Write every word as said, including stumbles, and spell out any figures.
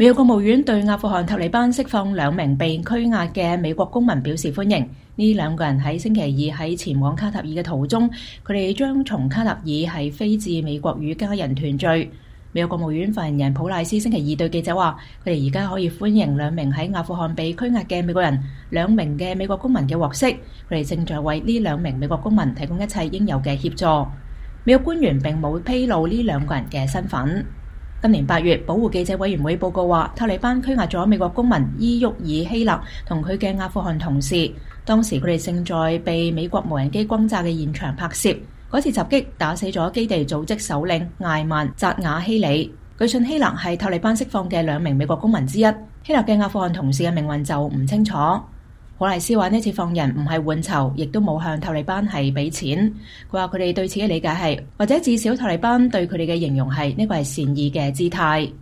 美國國務院對阿富汗塔利班釋放兩名被拘押嘅美國公民表示歡迎。呢兩個人喺星期二喺前往卡塔爾嘅途中，佢哋將從卡塔爾係飛至美國與家人團聚。美國國務院發言人普賴斯星期二對記者話，佢哋而家可以歡迎兩名喺阿富汗被拘押嘅美國人，兩名嘅美國公民嘅獲釋，佢哋正在為呢兩名美國公民提供一切應有嘅協助。美國官員並冇披露呢兩個人嘅身份。今年八月，保護記者委員會報告話，塔利班拘押咗美國公民伊沃爾希勒同佢嘅阿富汗同事，當時佢哋正在被美國無人機轟炸嘅現場拍攝。嗰次襲擊打死咗基地組織首領艾曼扎瓦希里。據信希勒係塔利班釋放嘅兩名美國公民之一。希勒嘅阿富汗同事嘅命運就唔清楚。普賴斯話呢次放人唔係換囚，亦都冇向塔利班係俾錢。佢話佢哋對此嘅理解係，或者至少塔利班對佢哋嘅形容係呢個係善意嘅姿態。